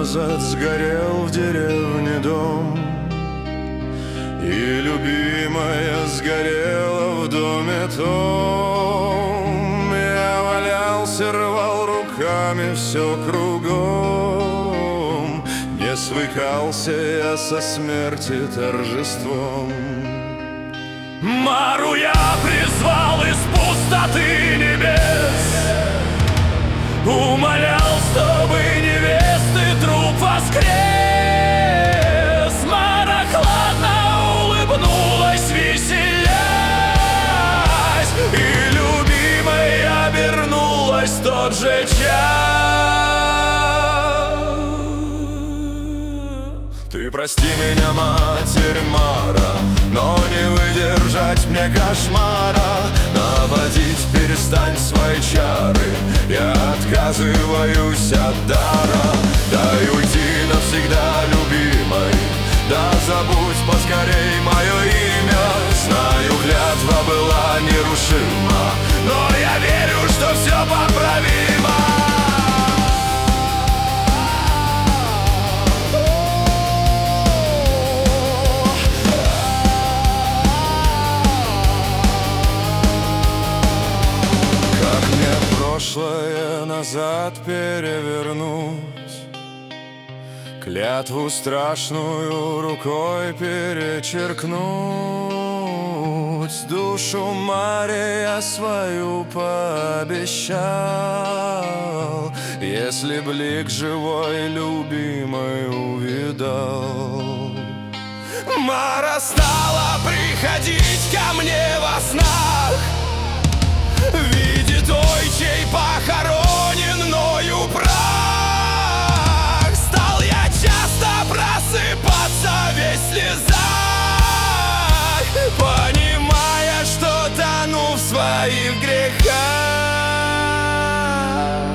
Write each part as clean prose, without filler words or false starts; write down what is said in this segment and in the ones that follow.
назад сгорел в деревне дом, и любимая сгорела в доме том. Я валялся, рвал руками все кругом, не свыкался я со смерти торжеством. Мару я призвал из пустоты небес, умолял, чтобы невесты труп воскрес. Мара хладно улыбнулась, веселясь, и любимая обернулась в тот же час. Ты прости меня, Матерь Мара, но не выдержать мне кошмара. Наводить перестань свои чары, я отказываюсь от дара. Дай уйти навсегда, любимой, да забудь поскорей мое имя. Знаю, клятва была нерушима, но я верю, что все поправимо. Прошлое назад перевернуть, клятву страшную рукой перечеркнуть. Душу Маре я свою пообещал, если блик живой любимой увидал. Мара стала приходить ко мне во снах, видит той, чей похоронен мною прах. Стал я часто просыпаться весь в слезах, понимая, что тону в своих грехах.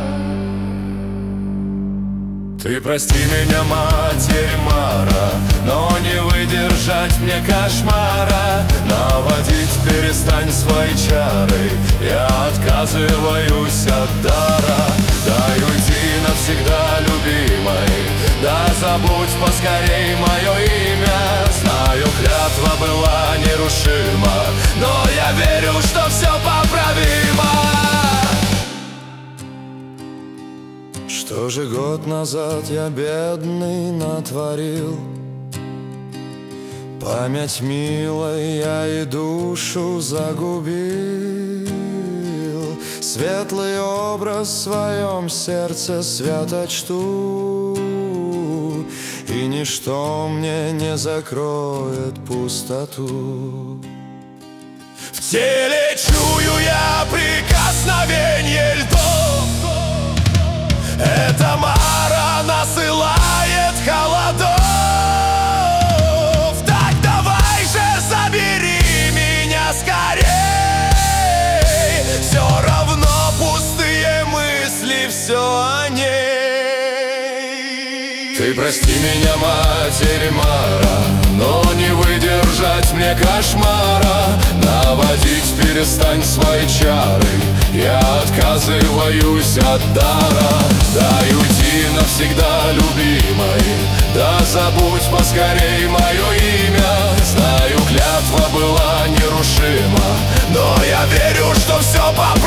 Ты прости меня, Матерь Мара, но не выдержать мне кошмара. Наводить перестань свои чары, я отказываюсь от дара. Дай уйти навсегда, любимой, да забудь поскорей мое имя. Знаю, клятва была нерушима, но я верю, что все поправимо. Что же год назад я, бедный, натворил? Память милой я и душу загубил. Светлый образ в своем сердце свято чту, и ничто мне не закроет пустоту. В теле чую я прикосновение льдов, эта Мара насылает холодов. Так давай же забери меня скорей, все равно пустые мысли, все о ней. Ты прости меня, Матерь Мара, но не выдержать мне кошмара. Наводить перестань свои чары, я отказываюсь от дара. Дай уйти навсегда, любимой, да забудь поскорей мое имя. Знаю, клятва была нерушима, но я верю, что все поправимо.